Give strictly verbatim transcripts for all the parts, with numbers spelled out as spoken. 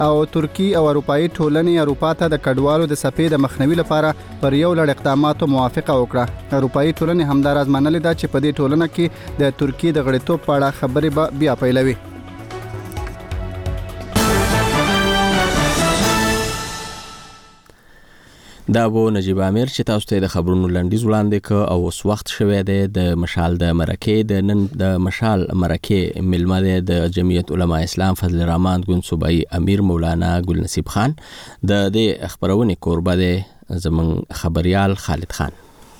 او ترکی او اروپאי ټولنې اروپا ته د کډوالو د صفې د مخنیوي لپاره پر یو لړ اقداماتو موافقه وکړه. اروپאי ټولنې همداراز منلې ده چې په دې ټولنه کې د ترکی د غړیتوب په اړه خبرې به بیا پیلوي. دا بو نجیب امیر چې تاسو ته د خبرونو لنډیز وړاندې ک او اوس وخت شوه دی د مشال د مرکه د نن د مشال مرکه ملمه د جمعیت علماء اسلام فضل الرحمن ګون صوبایي امیر مولانا ګل نصیب خان د دې خبرونه قربا دی زمون خبريال خالد خان.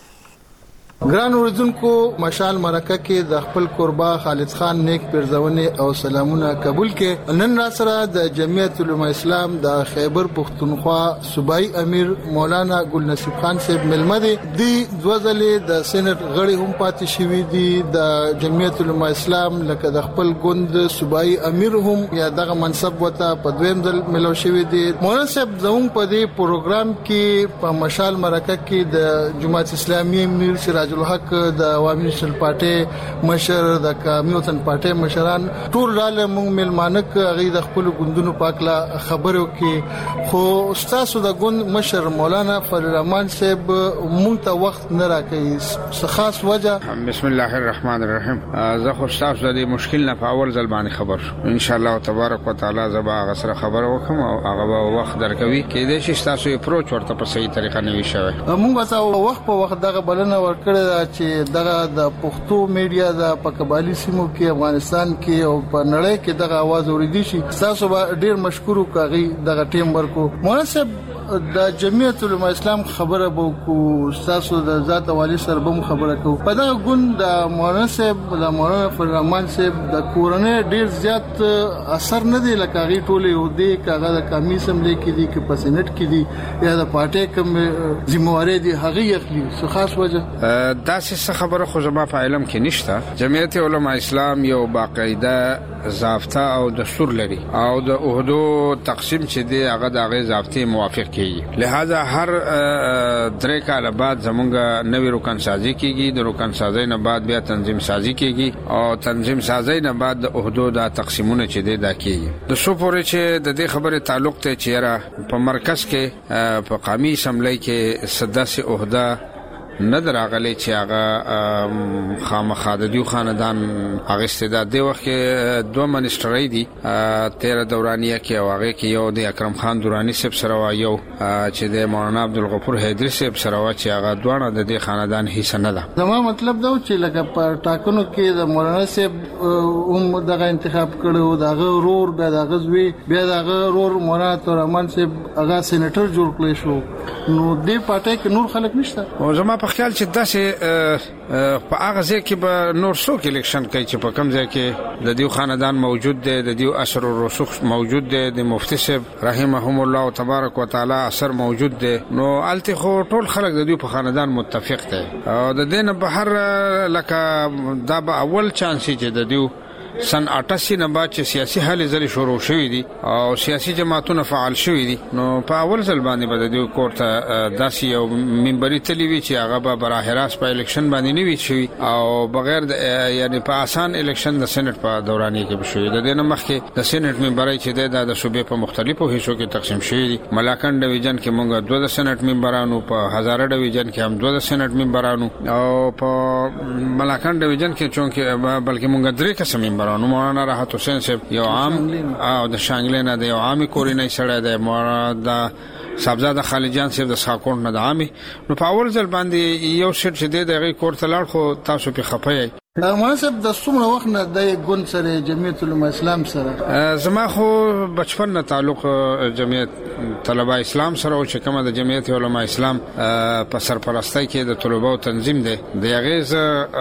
ګران اوریدونکو، مشال مرکه کې د خپل قربا خالد خان نیک پرځونه او سلامونه قبول کې نن را سره د جمعیت علماء اسلام د خیبر پختونخوا صوبایي امیر مولانا ګل نصیب خان صاحب ملمه دي. د دوزلې د سېنات غړي هم پاتې شوی دي د جمعیت علماء اسلام، لکه د خپل ګوند صوبایي امیر هم یا دغه منصب وته په دویم ځل ملو شوی دي. مولانا صاحب زموږ په دې پروګرام کې په مشال مرکه کې د جماعت اسلامي امیر سراج الحق د عوامي نېشنل پارټي مشر د کمیونټن پارټي مشران ټول رااله موږ ملمانک غي د خپل ګوندونو پاکله خبرو کې خو استاد د ګوند مشر مولانا فضل الرحمن صاحب مونږ ته وخت نه راکړي څه خاص وجه. بسم الله الرحمن الرحیم. زه خو استاد د مشکل نه په اول ځل باندې خبر شو. ان شاء الله تبارک وتعالى زبا غسر خبر وکم او هغه وخت درکوي کې د شي تاسو اپروچ ورته په صحیح طریقه نه وي شوی. موږ ته وخت په وخت دغه بلنه ورکړه چې دغه د پښتو میډیا د پکبالي سیمو کې افغانستان کې او په نړۍ کې دغه आवाज اوریدي شي. تاسو به ډیر مشکور کوي دغه ټیم ورکو. مناسب د جمعیت علماء اسلام خبره بو کو تاسو د ذات والی سره به خبره کو. په دغه ګوند د مناسب د مولانا فضل الرحمن صاحب د کورنۍ ډیر زیات اثر نه دی لکه غي ټوله یو دی کاغه د کمیسم لیکي دي کې پسنټ کې دي یا د پارټي کوم ذمہواری دي هغه یخلي څه خاص وجه دا څه خبره خو زما په علم کې نشته. جمعیت علماء اسلام یو باقاعده ضابطه او دستور لري او د عہدو تقسیم چې دی هغه د هغه ضابطه موافق کیږي. لہذا هر درې کال بعد زمونږ نوې رکن سازي کیږي، د رکن سازي نه بعد بیا تنظیم سازي کیږي او تنظیم سازي نه بعد د عہدو د تقسیمونه چې دی دا کیږي. د سو پورې چې د دې خبره تعلق ته چیرې په مرکز کې په قومي اسمبلی کې سداسي عہده نه دراغلی چې هغه خامخا د دیو خاندان هغه استعداد دی. وخت کې دوه منسټرای دي تیر دورانیه کې او هغه کې یو د اکرم خان دورانی صاحب سره و یو چې د مولانا عبدالغفور حیدری صاحب سره و چې هغه دوه د دې خاندان حصہ نه ده. زما مطلب دا چې لکه په ټاکنو کې د مولانا صاحب هم دغه انتخاب کړو، دغه رور به دغه زوی بیا دغه رور مولانا تورمان صاحب هغه سېنیټر جوړ کړی شو. نو دې پټه کې نور خلک نشته. او زما په خیال چې داسې په هغه ځای کې به نور څوک الیکشن کوي چې په کوم ځای کې د دیو خاندان موجود دی، د دیو اثر او رسوخ موجود دی، د مفتی صاحب رحمهم الله تبارک وتعالى اثر موجود دی. نو الته خو ټول خلک د دیو په خاندان متفق دي او د دین په هر لکه دا به اول چانس چې د دیو سن اٹاسی نه بعد چې سیاسي حل زری شروع شوې دي او سیاسي جماعتونه فعال شوې دي. نو په اول ځل باندې به د کوټه داسي او منبري تلوي چې هغه به براه راست په الیکشن باندې نه وي شوی او بغیر د یعنی په آسان الیکشن د سېنات په دوراني کې بشوي. د دې نه مخکې د سېنات منبري چې د صوبې په مختلفو حصو کې تقسیم شوی دي. ملاکن ډیویژن کې مونږ دوه د سېنات منبرانو، په هزاره ډیویژن کې هم دوه د سېنات منبرانو او په ملاکن ډیویژن کې چونکه بلکې مونږ درې قسم منبرانو. مولانا راحت حسین صاحب یو عام او د شانګلې نه د یو عامي کورینې سره د مولانا د صاحبزاده خالد جان صاحب د ساکون نه د عامي. نو په اول ځل باندې یو شټ چې د دغه کورته لاړ خو تاسو په خپه مناسب د څومره وخت نه د ګوند سره جمعیت علماء اسلام سره زما خو بچپن نه تعلق جمعیت طلبه اسلام سره او چې کومه د جمعیت علماء اسلام په سرپرستی کې د طلبه تنظیم دی د غیز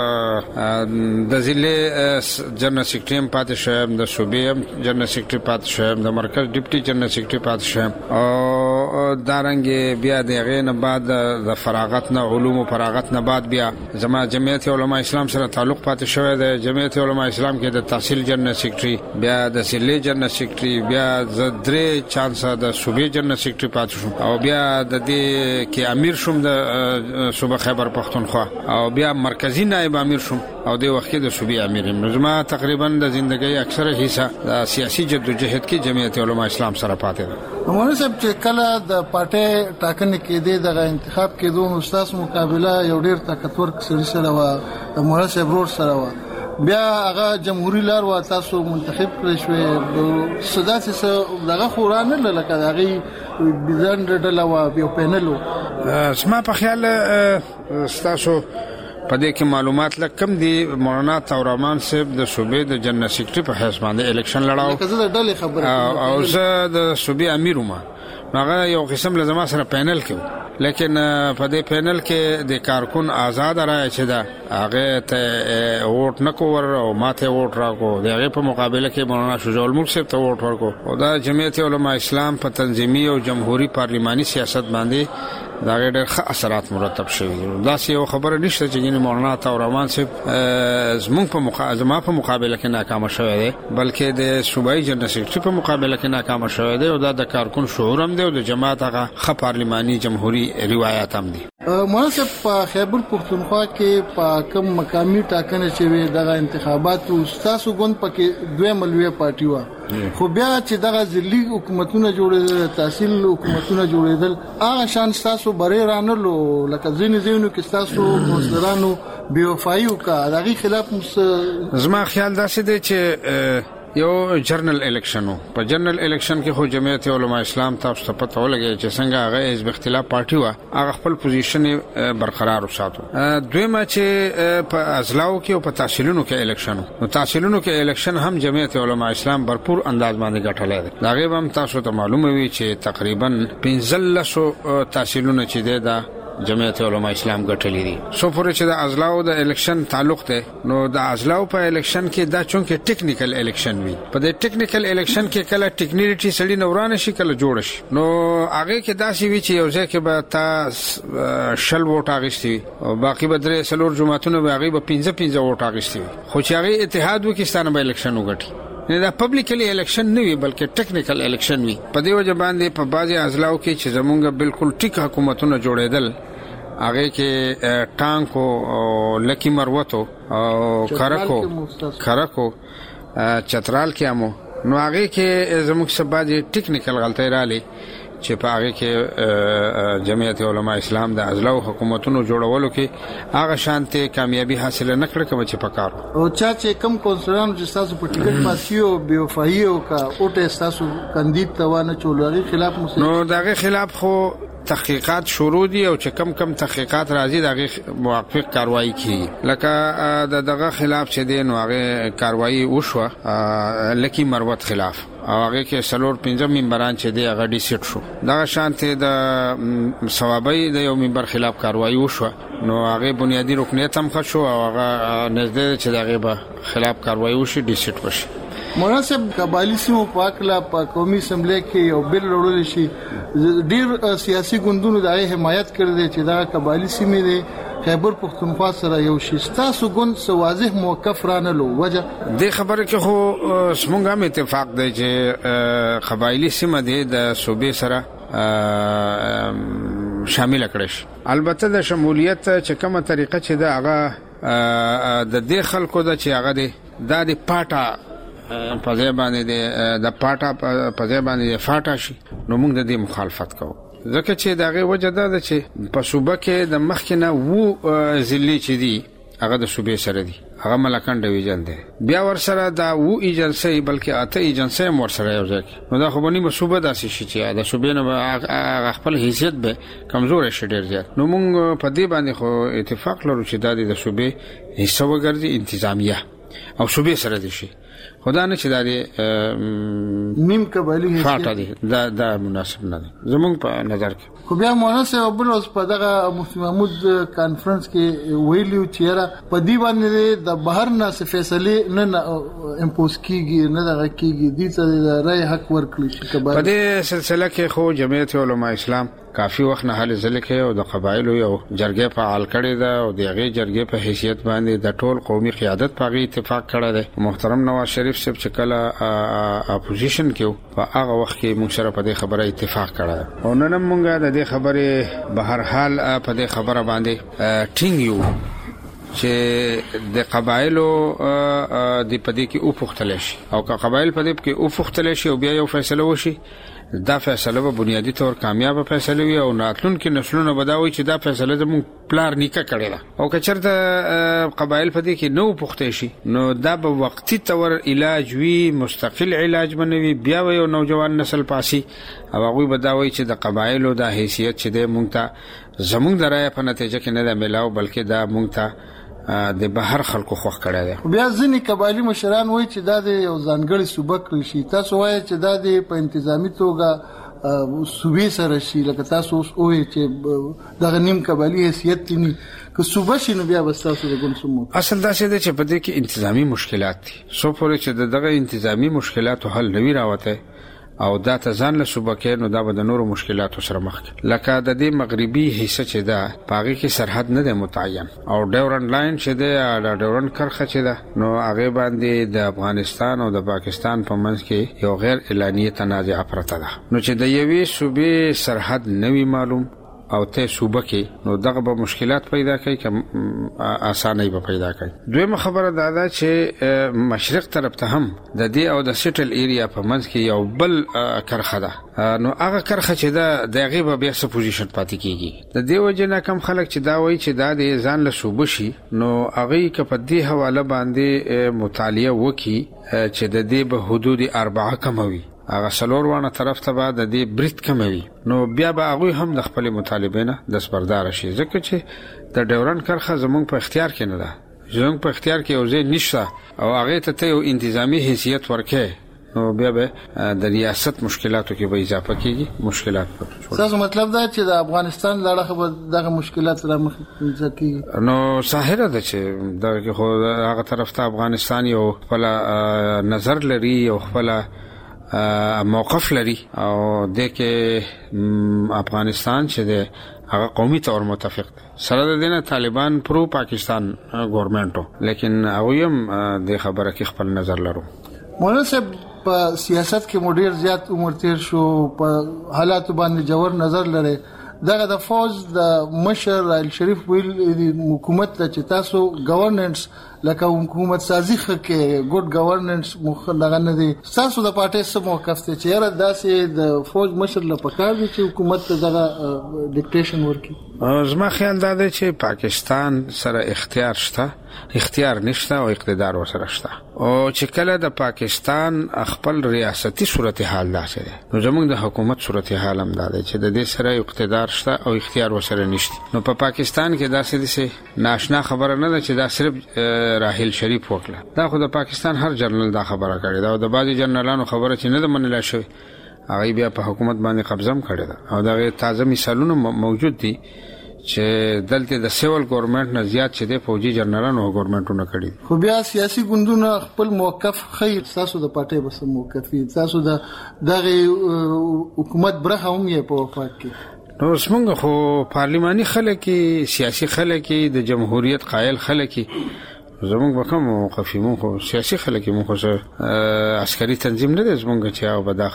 د ضلع جنرال سیکریټری پاتې شوم، د صوبې جنرال سیکریټری پاتې شوم، د مرکز ډیپټي جنرال سیکریټری پاتې شوم او دارنګ بیا د غین نه بعد د فراغت نه علوم او فراغت نه بعد بیا زما جمعیت علماء اسلام سره تعلق تعلق پاتې شوی د جمعیت علماء اسلام کې د تحصیل جنرال سیکریټري بیا د سلی جنرال سیکریټري بیا د درې چانس د صوبې جنرال سیکریټري پاتې شوم او بیا د دې کې امیر شوم د صوبه خیبر پختونخوا او بیا مرکزی نائب امیر شوم او د وخت د صوبې امیر نو زما تقریبا د ژوندۍ اکثره حصہ د سیاسي جدوجہد کې جمعیت علماء اسلام سره پاتې ده. مولانا صاحب چې کله د پارټي ټاکنې کې د دغه انتخاب کې دوه استاد مقابله یو ډیر طاقتور سړي سره و مولانا صاحب ورور سره و بیا هغه جمهوریت لار و تاسو منتخب کړی شوی صدا چې دغه خورانه لکه دغه بيزن ډله و یو پینل اسما په خیال تاسو په دې کې معلومات لکم دي مولانا تورمان صاحب د صوبې د جنرال سیکریټري په حیث باندې الیکشن لړاو او زه د صوبې امیر وم هغه یو قسم لازمه سره پینل کې لیکن په دې پینل کې د کارکون آزاد راځي چې دا هغه ته ووټ نکور او ماته ووټ راکو دغه په مقابله کې مولانا شجاع الملک صاحب ته ووټ ورکو او دا جمعیت علماء اسلام په تنظیمي او جمهوریت پارلماني سیاست باندې دا ډېر ښه اثرات مرتب شوي دا سی یو خبره نشته چې ګینه مولانا تورمان صاحب زموږ په مقابله په مقابله کې ناکام شوی دی بلکې د صوبایي جنرال سیکریټري په مقابله کې ناکام شوی دی او دا د کارکون شعور هم دی او د جماعت هغه ښه پارلماني جمهوریت روایت هم دي. مولانا په خیبر پختونخوا کې په کوم مقامي ټاکنه چې وي دغه انتخابات تاسو ګوند پکې دوه ملوي پارټي و خو بیا چې دغه ځلي حکومتونه جوړېدل تحصیل حکومتونه جوړېدل هغه شان تاسو بری رانلو لکه ځینې ځینو کې تاسو مصدرانو بیوفایو کا دغه خلاف زما خیال دا څه دی چې یو جرنل الیکشنو په جرنل الیکشن کې خو جمعیت علماء اسلام تاسو ته پته ولګي چې څنګه هغه حزب اختلاف پارټي و هغه خپل پوزیشن برقرار وساتو. دویمه چې په ازلاو کې او په تحصیلونو کې الیکشنو نو تحصیلونو کې الیکشن هم جمعیت علماء اسلام برپور انداز باندې ګټلای دی. دا غیب هم تاسو ته معلومه وي چې تقریبا پنځه سو تحصیلونه چې دی دا جمعیت علماء اسلام ګټلې دي. سو پورې چې د ازلاو د الیکشن تعلق ته نو د ازلاو په الیکشن کې دا چونکه ټیکنیکل الیکشن وي په دې ټیکنیکل الیکشن کې کله ټیکنیکلیټي سړي نورانه شي کله جوړ شي نو هغه کې داسې وی چې یو ځکه به تا شل ووټ اغشتي او باقي به درې سلور جماعتونه به هغه به پنځه پنځه ووټ اغشتي خو چې هغه اتحاد وکستانه به الیکشن وګټي نه دا پبلکلی الیکشن نه وي بلکې ټیکنیکل الیکشن وي. په دې وجه باندې په بعضي ازلاو کې چې زمونږ بالکل ټیک حکومتونه جوړېدل هغه کې ټانکو او لکی مروتو او کرکو کرکو چترال کې امو نو هغه کې زموږ سباجي ټیکنیکل غلطۍ رااله چې په هغه کې جمعیت علماء اسلام د ازلاو حکومتونو جوړولو کې هغه شانته کامیابی حاصل نه کړ کوم چې پکار او چا چې کم کونسلان چې تاسو په ټیکټ پاسیو بیوفایو کا اوټه تاسو کاندید توانه چولوري خلاف نو دغه خلاف خو تحقیقات شروع دي او چې کم کم تحقیقات راځي دغه موافق کاروایی کی لکه دغه خلاف چې دی نو هغه کاروایی وشوه لکی مروت خلاف او هغه کې سلور پنځه منبران چې دی هغه ډیسیټ شو دا شانته د ثوابي د یو منبر خلاف کاروایی وشوه نو هغه بنیادی رکنیت هم ښه شو او هغه نږدې چې دغه به خلاف کاروایی وشي ډیسیټ وشي. مولانا صاحب قبایلی سیمو پاکلا په قومي اسمبلی کې یو بل وړول شي ډیر سیاسي ګوندونو د حمایت کړی چې دا قبایلی سیمې دي خیبر پختونخوا سره یو شي تاسو ګوند سو واضح موقف رانلو وجه د خبره کې خو سمونږ هم اتفاق دی چې قبایلی سیمه دي د صوبې سره شامل کړش البته د شمولیت چې کومه طریقه چې دا هغه د دې خلکو د چې هغه دی د پاټا په ځای باندې د پاټا په ځای باندې فاټا شي نو موږ د دې مخالفت کوو ځکه چې دغه وجه دا ده چې په صوبه کې د مخکنه وو ضلع چې دي هغه د صوبې سره دي هغه ملکان ډیویژن دی بیا ور سره دا وو ایجنسی بلکې اته ایجنسی مور سره یو ځای نو دا خو بني صوبه داسې شي چې د صوبې نه خپل حیثیت به کمزور شي ډیر زیات نو موږ په دې باندې خو اتفاق لرو چې دا د صوبې حصہ وګرځي انتظامیه او صوبې سره دي شي خدا نه چې دا دی نیم قبایلی فاټه دی دا دا مناسب نه دی زمونږ په نظر کې. خو بیا مناسب بل اوس په دغه مفتي محمود کانفرنس کې ویلیو چې را په دی باندې د بهر نه فیصله نه امپوز کیږي نه دغه کیږي دي چې د رای حق ورکړي شي قبایل. په دې سلسله کې خو جمعیت علماء اسلام کافی وخت نه هلې ځل کې او د قبایلو یو جرګه فعال کړي ده او دغه جرګه په حیثیت باندې د ټول قومي قیادت په اتفاق کړی دی. محترم نواز شریف صاحب چې کله اپوزیشن کې په هغه وخت کې موږ سره په دې خبره اتفاق کړی او نن موږ د دې خبره به هر حال په دې خبره باندې ټینګ یو چې د قبایلو د پدې کې او پختل شي او که قبایل پدې کې او پختل شي او بیا یو فیصله وشي دا فیصله به بنیادی طور کامیاب فیصله وي او ناتلون کې نسلونه بداوي چې دا فیصله زموږ پلار نیکه کړی دا او که چرته قبایل پدې کې نو پخته شي نو دا به وقتی تور علاج وی مستقل علاج بنوي بیا یو نوجوان نسل پاسي او هغه بداوي چې د قبایلو د حیثیت چې د مونږ ته زموږ درای په نتیجه کې نه ملاو بلکې دا مونږ ته د بهر خلکو خوښ کړی دی. بیا ځینې قبایلی مشران وایي چې دا د یو ځانګړي صوبه کړی شي. تاسو وایي چې دا د په انتظامی توګه صوبې سره شي لکه تاسو اوس وایي چې دغه نیم قبایلی حیثیت نه که صوبه شي نو بیا بس تاسو د ګون سمو. اصل دا څه دی چې په دې کې انتظامی مشکلات دي سو پورې چې دغه انتظامی مشکلات حل نوي راوته او دا ته ځان له صوبه کې نو دا به د نورو مشکلاتو سره مخ کی لکه د دې مغربي حصہ چې دا پاغي کې سرحد نه دی متعین او ډیورنډ لاین چې دی دا ډیورنډ کرخه چې دا نو هغه باندې د افغانستان او د پاکستان په منځ کې یو غیر اعلانیه تنازع پرته ده نو چې د یوې صوبې سرحد نوي معلوم او ته صوبه کې نو دغه به مشکلات پیدا کوي که اسانه به پیدا کوي. دویمه خبره دا ده چې مشرق طرف ته هم د دې او د سیټل ایریا په منځ کې یو بل کرخه ده نو هغه کرخه چې دا دغه به بیا څه پوزیشن پاتې کیږي. د دې وجه نه کم خلک چې دا وایي چې دا د ځان له صوبه شي نو هغه کې په دې حواله باندې مطالعه وکي چې د دې به حدود اربعه کموي هغه سلور وانه طرف ته بعد د دې بریټ کموي نو بیا به هغه هم د خپل مطالبه نه دسبردار شي ځکه چې د ډیورنډ کرخه زمونږ په اختیار کې نه ده زمونږ په اختیار کې یو ځای نشته او هغه ته یو انتظامی حیثیت ورکه نو بیا به د ریاست مشکلاتو کې به اضافه کیږي مشکلات پاتې. تاسو مطلب دا چې د افغانستان لړخه به دغه مشکلات را مخ ځکه نو ظاهره ده چې دغه خو هغه طرف ته افغانستان یو خپل نظر لري او خپل موقف لري او د کې افغانستان چې د هغه قومي تور متفق سره د دینه طالبان پرو پاکستان ګورنمنټو لیکن هغه هم د خبره کې خپل نظر لرو. مناسب په سیاست کې مډیر زیات عمر تیر شو په حالات باندې جوړ نظر لري دغه د فوج د مشر رائل شریف ویل حکومت ته چې تاسو گورننس لکه حکومت سازي کې ګډ گورننس مخ دغه نه دي تاسو د پارټي سره موقف ته چیرې داسې د فوج مشر له پکار دي چې حکومت ته دغه ډیکټیشن ورکړي. زما خیال دا دی چې پاکستان سره اختیار شته اختیار نشته او اقتدار ورسره شته او چې کله د پاکستان خپل ریاستي صورتحال داسې ده نو زموږ د حکومت صورتحال هم دا ده چې د دې سره اقتدار شته او اختیار ورسره نشته. نو په پا پاکستان کې داسې دي ناشنا خبره نه ده چې دا صرف راحیل شریف وکړه دا خو د پاکستان هر جنرال دا خبره کړې ده او د بعضي جنرالانو خبره چې نه ده منل شوی هغه بیا په حکومت باندې قبضه هم کړې ده او دا تازه مثالونه موجود دي چې دلته د سیول ګورنمنت نه زیات چې د فوجي جنرالانو ګورنمنټونو کړی خو بیا سیاسي ګوندونه خپل موقف خیر تاسو د پټې بس موقفي تاسو د دغه حکومت برخه هم یې په وفات کې نو څنګه خو پارلماني خلک سیاسي خلک د جمهوریت قائل خلک زمونږ به کوم موقف مو خو سیاسي خلک مو خو عسکري تنظیم نه دی زمونږ چې او به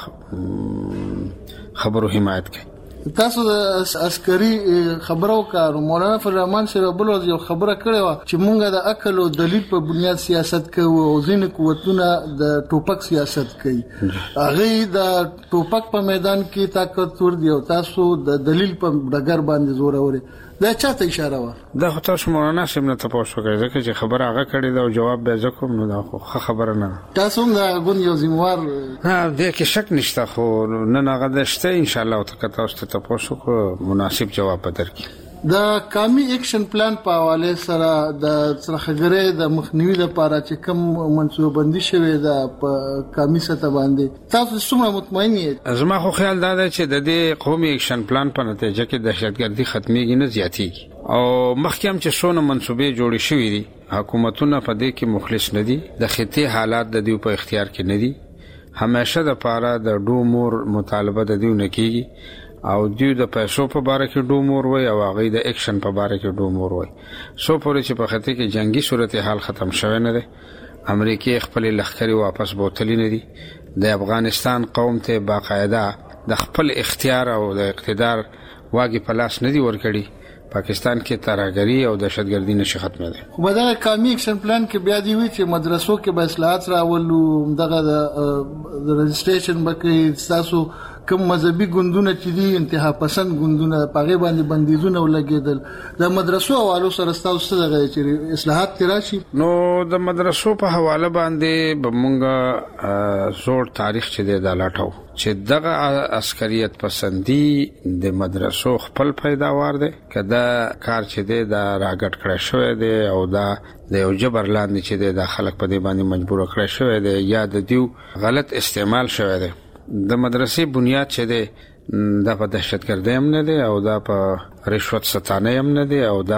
خبرو حمایت کوي. تاسو د عسکري خبرو کارو مولانا فضل الرحمن شیرابل یو خبره کړې و چې مونږ د عقل او دلیل په بنیاد سیاست کوو او ځینې قوتونه د ټوپک سیاست کوي هغه د ټوپک په میدان کې طاقت ور دی او تاسو د دلیل په ډګر باندې زور اوري دا چاته اشاره و دا خو تاسو مولانا سم نه تاسو کوي ځکه چې خبره هغه کړې دا او جواب به زکوم نو دا خو خبره نه تاسو هم دا غون یو زموار ها دې کې شک نشته خو نه هغه دشته ان شاء الله او تاسو ته تاسو کو مناسب جواب درکړي. د قومي اکشن پلان په حواله سره د سرخګرې د مخنیوي لپاره چې کوم منصوبه بندي شوې ده په قومي سطح باندې تاسو څومره مطمئن یې؟ زما خو خیال دا دی چې د دې قومي اکشن پلان په نتیجه کې دهشتګردي ختميږي نه زیاتېږي او مخکې هم چې څونه منصوبې جوړې شوې دي حکومتونه په دې کې مخلص نه دي د خطي حالات د دوی په اختیار کې نه دي همیشه د پاره د ډومور مطالبه د دوی نه کیږي او دوی د پیسو په باره کې ډومور وای او هغه د اکشن په باره کې ډومور وای سو پورې چې په خطي کې جنگي صورتحال ختم شوه نه ده امریکای خپل لخرې واپس بوتلی نه دي د افغانستان قوم ته باقاعده د خپل اختیار او د اقتدار واګي پلاس نه دي ورکړي پاکستان کې تاراګری او دهشتګردي نشي ختمه ده خو دا قومي اکشن پلان کې بیا دی وی چې مدرسو کې به اصلاحات راولو دغه د رجسټریشن بکې تاسو کوم مذهبي ګوندونه چې دي انتها پسند ګوندونه پاغه باندې بندیزونه ولګیدل د مدرسو حوالو سره تاسو دغه چې اصلاحات تراشي نو د مدرسو په حواله باندې بمونګه زوړ تاریخ چې دی دا لاټو چې دغه عسکریت پسندي د مدرسو خپل پیداوار دی کدا کار چې دی دا راګټ کړی شوی دی او دا د یو جبر لاندې چې دی د خلک په دې باندې مجبور کړی شوی دی یا د دیو غلط استعمال شوی دی د مدرسې بنیاد چې دی دا په دهشتګردي هم نه دی او دا په رشوت ستانه هم نه دی او دا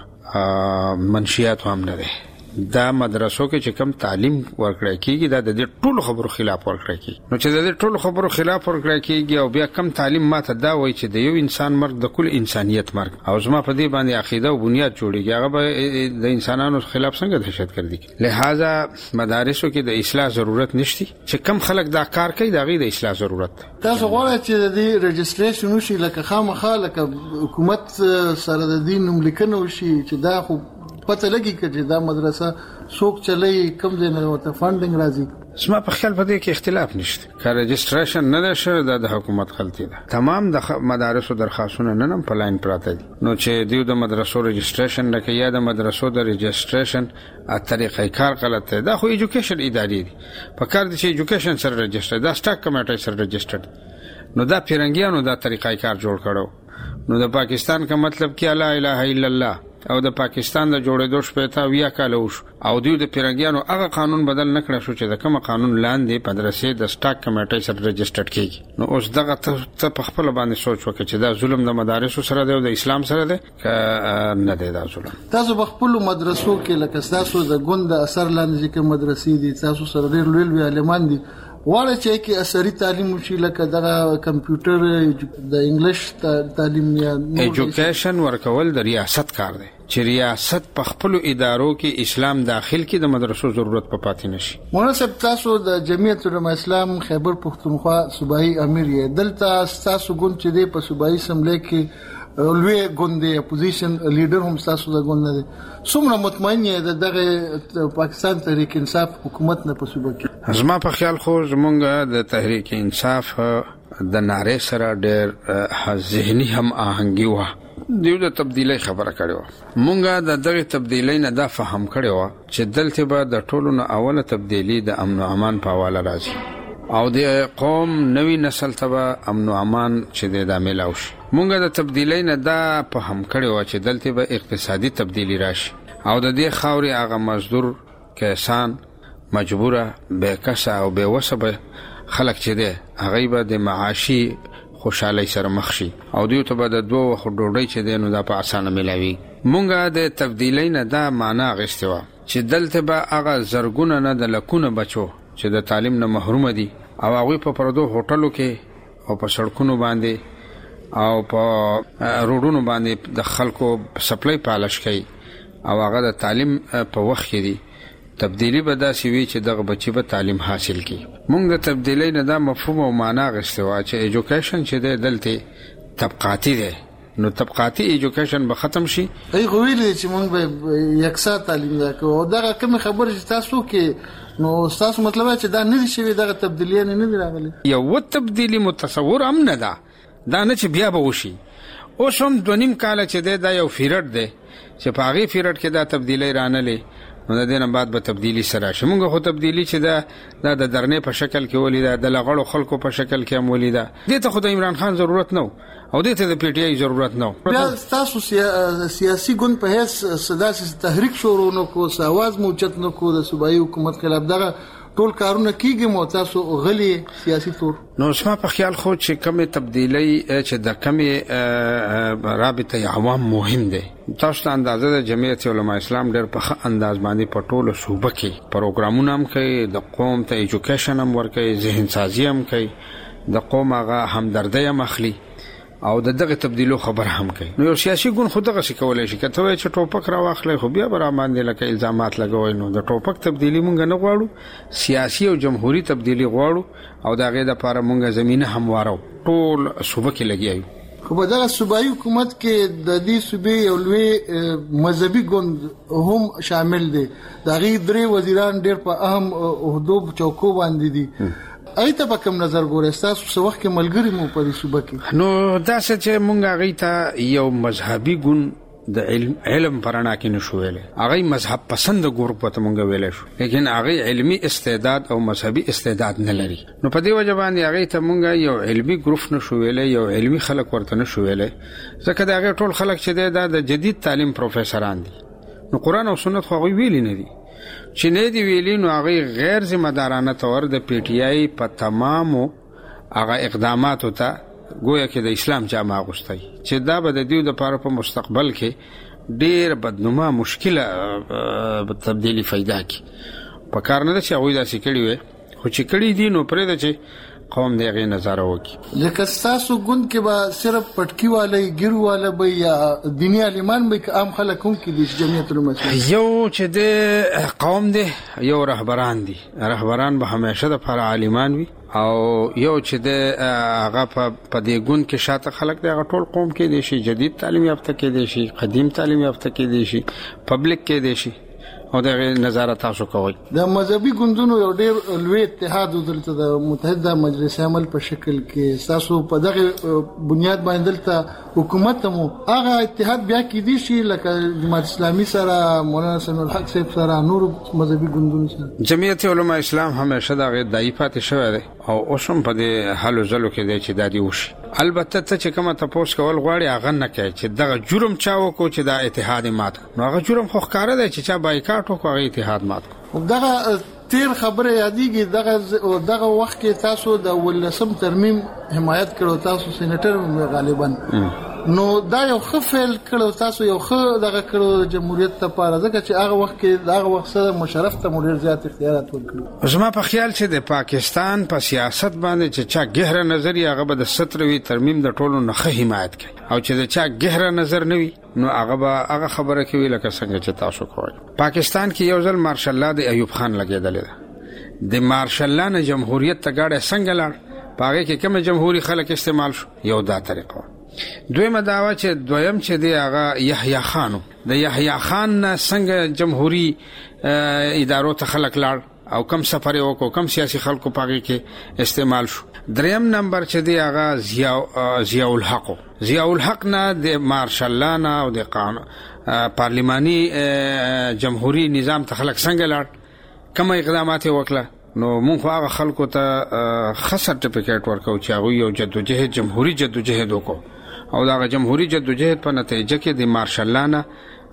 په منشیات هم نه دی دا مدرسو کې چې کم تعلیم ورکړی کیږي دا د دې ټولو خبرو خلاف ورکړی کیږي نو چې د دې ټولو خبرو خلاف ورکړی کیږي او بیا کم تعلیم ماته دا وایي چې د یو انسان مرګ د کل انسانیت مرګ او زما په دې باندې عقیده او بنیاد جوړیږي هغه به د انسانانو خلاف څنګه دهشتګردي لہذا مدارسو کې د اصلاح ضرورت نشته چې کم خلک دا کار کوي دا غي د اصلاح ضرورت تاسو غواړئ چې د دې رجسټریشن وشي لکه خامخا لکه حکومت سره د دین نوملیکنه وشي چې دا خو پته لګي چې دا مدرسه څوک چلای کوم ځای نه ته فاندینګ راځي اسما په خپل په دې کې اختلاف نشته که رجسټریشن نه شوه د حکومت غلطي ده تمام د مدارسو درخواستونه نه نن په لاین پراته دي نو چې دیو د مدرسو رجسټریشن نه کوي یا د مدرسو د رجسټریشن ا طریقې کار غلط ده دا خو ایجوکیشن ادارې دي په کار دي چې ایجوکیشن سره رجسټر دا سټاک کمیټه سره رجسټر نو دا پیرنګیانو دا طریقې کار جوړ کړو نو د پاکستان کا مطلب کې لا اله الا الله او د پاکستان د جوړېدو شپه ویا کاله وش او دوی د پیرنګیانو هغه قانون بدل نکړ شو چې د کوم قانون لاندې مدرسې د سټاک کمیټې سره رجسټر کیږي نو اوس دغه ته په خپل باندې سوچ وکړي چې دا ظلم د مدارسو سره دی او د اسلام سره دی ک نه دی دا ظلم تاسو په خپل مدرسو کې لکه تاسو د ګوند اثر لاندې چې مدرسې دي تاسو سره ډېر لوی عالمان دي واړه چې کې اثري تعلیم وشي لکه دغه کمپیوټر د انګلیش تعلیم یا ایجوکیشن ورکول د ریاست کار دی چې ریاست په خپل ادارو کې اسلام داخل کې د مدرسو ضرورت په پاتې نشي مناسب تاسو د جمعیت علماء اسلام خیبر پختونخوا صوبایي امیر یې دلته تاسو ګوند چې دی په صوبایي اسمبلی کې لوی ګوند دی اپوزیشن لیډر هم تاسو د ګوند نه دي څومره مطمئن یې دغه پاکستان تحریک انصاف حکومت نه په صوبه کې زما په خیال خو زمونږ د تحریک انصاف د ناره سره ډېر ذهني هم آهنګي و دیو د تبدیلی خبره کړو مونږه د دغه تبدیلی نه دا فهم کړو چې دلته به د ټولو نه اوله تبدیلی د امن او امان په حواله راځي او د قوم نوی نسل ته امن او امان چې د ملاوش مونږه د تبدیلی نه دا فهم کړو چې دلته به اقتصادي تبدیلی راشي او د دې خاوري هغه مزدور کسان مجبوره به کسا او به وسبه خلک چې ده هغه به د معاشي خوشحالي سره مخ شي او دوی ته به د دوه خو ډوډۍ چې دینو دا په اسانه ملاوي مونږه د تبدیلی نه دا معنا غشتوا چې دلته به هغه زرګونه نه د لکونه بچو چې د تعلیم نه محروم دي او هغه په پردو هوټلو کې او په سړکونو باندې او په روډونو باندې د خلکو سپلای پالش کوي او هغه د تعلیم په وخت کې دي تبدیلی به دا سی وی چې دغه بچی به تعلیم حاصل کړي مونږ د تبدیلی نه دا مفهوم او معنا غشتوا چې ایجوکیشن چې د دلته طبقاتی دی نو طبقاتی ایجوکیشن به ختم شي ای خو ویل چې مونږ به یکسا تعلیم راکو او دا کوم خبره چې تاسو کې نو تاسو مطلب چې دا نه شي دغه تبدیلی نه دی راغلی یو تبدیلی متصور هم نه ده دا نه چې بیا به وشي اوس هم دونیم کال چې دا یو فیرډ دی چې په هغه فیرډ کې دا تبدیلی رانه لې نو د دې نه بعد به تبدیلی سره شي. موږ خو تبدیلی چې دا د درنې په شکل کې ولیدا د لغړو خلکو په شکل کې هم ولیدا. دې ته خو د عمران خان ضرورت نه او دې ته د پی ټی آی ضرورت نه. بیا تاسو سیاسي ګوند په هیڅ سداسي تحریک شروع نو کو ساواز موچت نو کو د صوبایي حکومت خلاف دغه ټول کارونه کیږي مو تاسو غلي سیاسي تور. نو اسما په خیال خو چې کومه تبدیلی چې د کومه رابطه عوام مهم ده. تاسو ته اندازه د جمعیت علماء اسلام ډېر په انداز باندې په ټولو صوبه کې پروګرامونه هم کوي، د قوم ته ایجوکیشن هم ورکوي، ذهن سازي هم کوي، د قوم هغه همدردی هم اخلي او د دغه تبدیلو خبر هم کوي. نو یو سیاسي ګوند خو دغه څه کولای شي کته وای چې ټوپک را واخلې خو بیا بر باندې لکه الزامات لګوي. نو د ټوپک تبدیلی مونږ نه غواړو، سیاسي او جمهوریت تبدیلی غواړو او دغه د لپاره مونږ زمينه هموارو ټول صوبه کې لګیایو. خو په دغه صوبایي حکومت کې د دې صوبې یو لوی مذهبي ګوند هم شامل دي. دغه درې وزیران ډېر په اهم عہدو چوکو باندې دي. ایته په کوم نظر ګورئ تاسو څه وخت کې ملګری مو په دې صوبه کې؟ نو دا چې مونږ هغه ته یو مذهبي ګوند د علم علم پرانا کې نشو ویلې. هغه مذهب پسند ګروپ ته مونږ ویلې شو، لیکن هغه علمی استعداد او مذهبي استعداد نه لري. نو په دې وجه باندې هغه ته مونږ یو علمی ګروپ نشو ویلې، یو علمی خلک ورته نشو ویلې. ځکه دا هغه ټول خلک چې د جدید تعلیم پروفیسوران دي. نو قران او سنت خو هغه ویلي نه دي. چې نه دی ویلي نو هغه غیر ذمہ دارانه تور د پی ټی آی په تمامو هغه اقداماتو ته گویا کې د اسلام جامه اغوستي چې دا به د دیو د لپاره په مستقبل کې ډیر بدنما مشکله تبدیلی فائدہ کی په کار نه چې هغه داسې کړی وي. خو چې کړی دي نو پرې د چې قوم دغه نظر وکي. لکه تاسو ګوند کې به صرف پټکی والے ګیرو والے به یا دینی عالمان به عام خلک هم کې د جمعیت علماء یو چې د قوم دی، یو رهبران دي. رهبران به همیشه د پر عالمان وي او یو چې د هغه په دې ګوند کې شاته خلک دی. هغه ټول قوم کې دي شي، جدید تعلیم یافته کې دي شي، قدیم تعلیم یافته کې دي شي، پبلک کې دي شي او دغه نظارت تاسو کوي. د مذهبي ګوندونو یو ډېر لوی اتحاد دلته د متحده مجلس عمل په شکل کې تاسو په دغه بنیاد باندې دلته حکومت مو هغه اتحاد بیا کې دي شي لکه جماعت اسلامي سره، مولانا سمیع الحق صاحب سره، نور مذهبي ګوندونو سره. جمعیت علماء اسلام همیشه دغه دایفات شوی دی او اوسم په دې حل زلو کې دی چې دادی وشي. البته ته چې کومه تاسو کول غواړي هغه نه کوي چې دغه جرم چا وکړو چې دا اتحاد مات. نو هغه جرم خو ښکار دی چې چا بایکاټ وکړو هغه اتحاد مات. دغه تیر خبره یادېږي دغه دغه وخت کې تاسو د ولسم ترمیم حمایت کړو، تاسو سېنیټر غالبا. نو دا یو خفل کړو، تاسو یو خ دغه کړو جمهوریت لپاره، ځکه چې هغه وخت کې دغه وخت سره مشرف ته مډیر زیات اختیارات ورکړو. زما په خیال چې د پاکستان په سیاست باندې چې چا ګهره نظر یې هغه به د ستروي ترمیم د ټولو نه حمایت کوي او چې د چا ګهره نظر نه وي نو هغه به هغه خبره کوي لکه څنګه چې تاسو کوی. پاکستان کې یو ځل مارشل الله د ایوب خان لګیدل ده. د مارشل الله نه جمهوریت ته گاډه څنګه لاړ، پاره کې کوم جمهوریت خلک استعمال شو. یو دا طریقه. دویمه داوا چې دویم چې دی هغه یحیی خانو د یحیی خان څنګه جمهوریت ادارو ته خلک لاړ او کم سفر وکړو، کم سیاسي خلکو پاره کې استعمال شو. دریم نمبر چې دی هغه ضیاء ضیاء الحق ضیاء الحق نه د مارشل الله نه او د قانون پارلماني جمهوریت نظام ته خلک څنګه لاړ، کوم اقدامات وکړه. نو موږ هغه خلکو ته خاص سرټیفیکټ ورکو چې هغه یو جدوجہد جمهوریت جدوجہد وکړو او دا جمهوریت جدوجہد په نتیجه کې د مارشل الله نه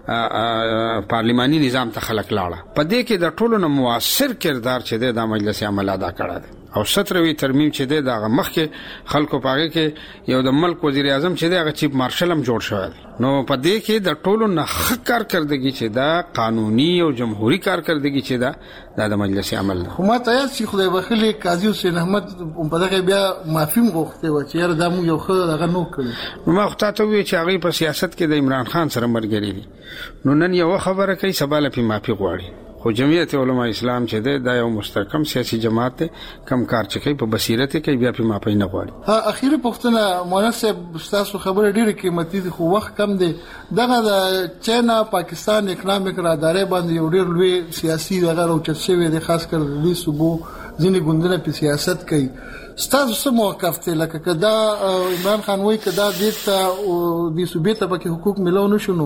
پارلماني نظام ته خلک لاړه. په دې کې د ټولو نه موثر کردار چې د مجلس عمل ادا کړی دی او ستروي ترمیم چې دی دا مخ کې خلکو پاره کې یو د ملک وزیر اعظم چې دی هغه چیف مارشل هم جوړ شوی دی. نو په دې کې د ټولو نه کارکردګي چې دا قانوني او جمهوریت کارکردګي چې دا د مجلس عمل ده. خو ما ته یاد شي خدای بخلي قاضي حسین احمد په دغه بیا معافي غوښته و چې یاره دا مو یو خو دغه نو کړی. نو ما خو ته وی چې هغه په سیاست کې د عمران خان سره مرګري دي. نو نن یو خبره کوي سبا لپاره معافي غواړي. خو جمعیت علماء اسلام چې ده دا یو مستحکم سیاسي جماعت ده، کم کار چې کوي په بصیرت کې بیا په معافي نه غواړي. ها اخیری پښتنه مناسب تاسو خبره ډیره قیمتي دي خو وخت کم دی. دغه د چاینا پاکستان اکونومیک رادارې باندې یو ډیر لوی سیاسي دغه راوچت شوی دی، خاص کر د صوبو ځینې ګوندونه په سیاست کوي. ستاسو څه موقف ته لکه کدا عمران خان وایي کدا د دې صوبې ته پکې حقوق ملو نشو،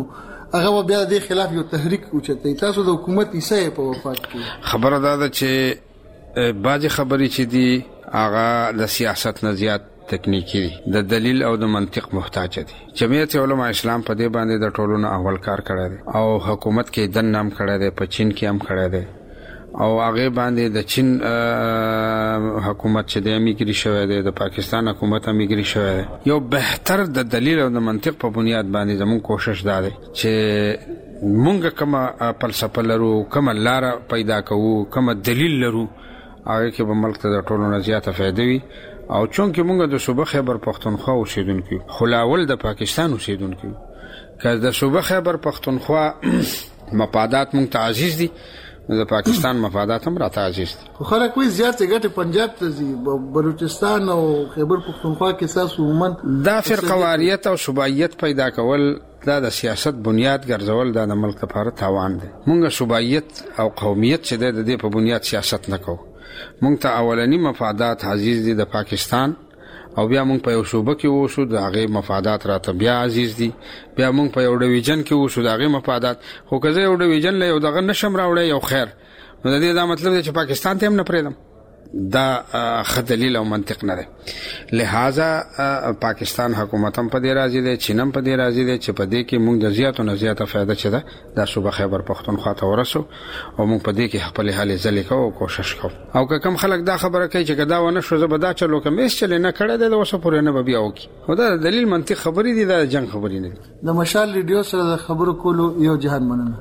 هغه بیا د خلاف یو تحریک اوچتای. تاسو د حکومت حصہ په وفات کې خبره ده چې بعضی خبرې چې دي هغه د سیاست نه زیات تکنیکی دي، د دلیل او د منطق محتاج دي. جمعیت علماء اسلام په دې باندې د ټولو نه اول کار کړی دی او حکومت کې دن نام کړی دی، په چین کې هم کړی دی او هغه باندې د چین حکومت چې د امریکا شوی دی، د پاکستان حکومت امریکا شوی دی. یو بهتر د دلیل او د منطق په بنیاد باندې زموږ کوشش دا دی چې مونږ کومه فلسفه لرو، کومه لار پیدا کوو، کومه دلیل لرو، هغه کې به ملک ته د ټولو نه زیاته فائدې وي. او چونکې مونږ د صوبه خیبر پختونخوا اوسیدونکو خلاول د پاکستان اوسیدونکو که د صوبه خیبر پختونخوا مفادات مونږ ته عزیز دي، د پاکستان مفادات هم راته عزیز دي. خو خلک وایي زیات ګټه پنجاب ته ځي، بلوچستان او خیبر پختونخوا کې تاسو عموما دا فرقواریت او صوبایت پیدا کول دا د سیاست بنیاد ګرځول دا د ملک لپاره تاوان دی. مونږ صوبایت او قومیت چې د دې په بنیاد سیاست نه کوو. مونږ ته اولنی مفادات عزیز دي د پاکستان او بیا مونږ په یو صوبه کې وشو د هغه مفادات راته بیا عزیز دي، بیا مونږ په یو ډیویژن کې وشو د هغه مفادات. خو که زه یو ډیویژن له یو دغه نشم راوړی یو خیر، نو د دې دا مطلب دی چې پاکستان ته هم نه پرېږدم. دا ښه دلیل او منطق نه دی. لہذا پاکستان حکومت هم په دې راضي دی، چین هم په دې راضي دی چې په دې کې موږ د زیاتو نه زیاته فایده چې ده دا صوبه خیبر پختونخوا ته ورسو او موږ په دې کې خپلې هلې ځلې کوو او کوشش کوو. او که کم خلک دا خبره کوي چې که دا ونه شو زه به دا چلو کوم، هېڅ چلې نه کړی دی، د اوسه پورې نه به بیا وکړي. خو دا د دلیل منطق خبرې دي، دا د جنګ خبرې نه دي. د مشال ریډیو سره د خبرو کولو یو جهان مننه.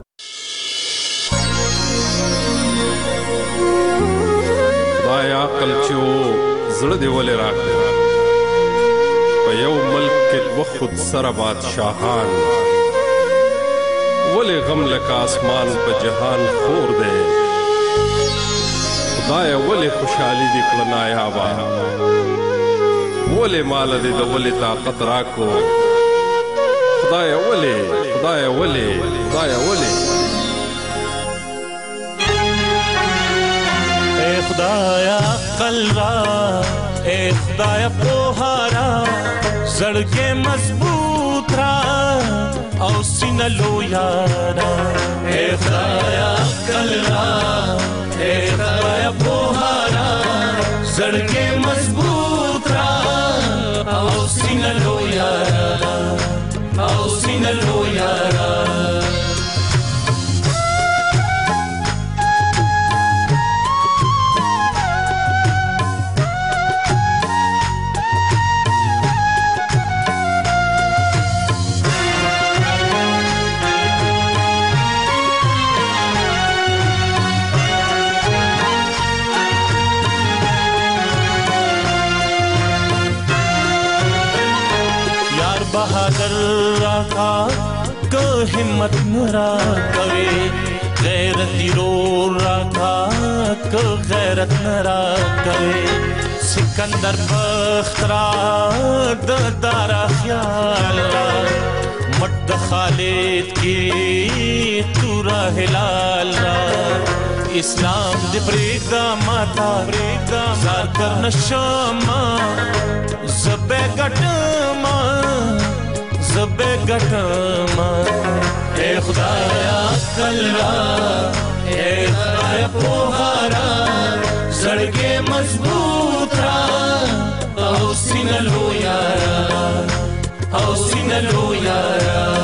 یا عقل چې و زړه دی ولې راکړې په یو ملک کې دوه خود سره بادشاهان، ولې غم لکه آسمان په جهان خور دی. خدایه ولې خوشحالي دې کړه نایابه، ولې ماله دې د ولې طاقت راکو. خدایه ولې خدایه ولې خدایه ولې خدایا عقل را، اے خدایا پوها را، زړګې مضبوط را او سینه لویا را. اے خدایا عقل را، اے خدایا پوها را، زړګې مضبوط را او سینه لویا را او سینه لویا را. बहादुर राखा को हिम्मत नरा करे, गैरती रो राखा को गैरत नरा करे. सिकंदर बख्तरा दारा ख्याल रा, मट खालिद की तूरा हिलाल रा. इस्लाम दे प्रेदा माता प्रेदा जार कर नशमा ज़बे गटमा ज़बे गटमा. ए खुदाया अक्ल रा, ए खुदाया पोहारा, सड़के मजबूत रा औ सीना लो यारा, औ सीना लो यारा.